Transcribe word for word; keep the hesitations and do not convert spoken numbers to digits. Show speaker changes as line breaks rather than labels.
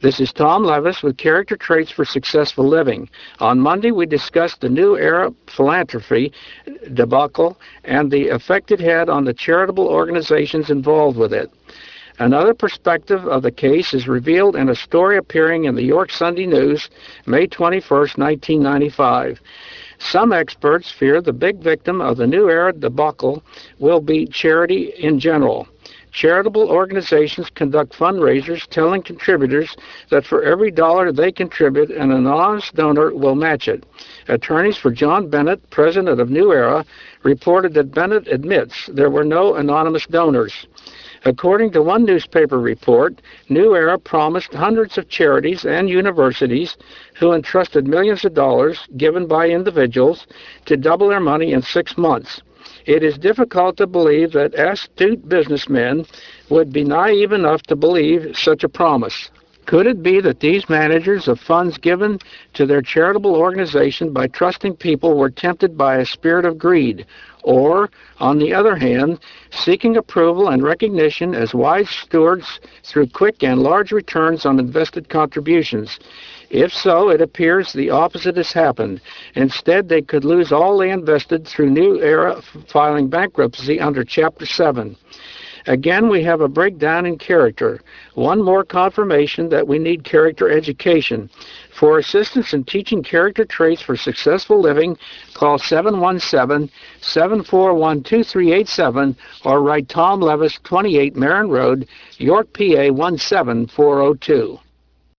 This is Tom Levis with Character Traits for Successful Living. On Monday, we discussed the New Era philanthropy debacle and the effect it had on the charitable organizations involved with it. Another perspective of the case is revealed in a story appearing in the York Sunday News, May twenty-first, nineteen ninety-five. Some experts fear the big victim of the New Era debacle will be charity in general. Charitable organizations conduct fundraisers telling contributors that for every dollar they contribute, an anonymous donor will match it. Attorneys for John Bennett, president of New Era, reported that Bennett admits there were no anonymous donors. According to one newspaper report, New Era promised hundreds of charities and universities who entrusted millions of dollars given by individuals to double their money in six months. It is difficult to believe that astute businessmen would be naive enough to believe such a promise. Could it be that these managers of funds given to their charitable organization by trusting people were tempted by a spirit of greed, or, on the other hand, seeking approval and recognition as wise stewards through quick and large returns on invested contributions? If so, it appears the opposite has happened. Instead, they could lose all they invested through New Era filing bankruptcy under Chapter seven. Again, we have a breakdown in character. One more confirmation that we need character education. For assistance in teaching character traits for successful living, call seven one seven, seven four one, two three eight seven or write Tom Levis, twenty-eight Marin Road, York, P A one seven four oh two.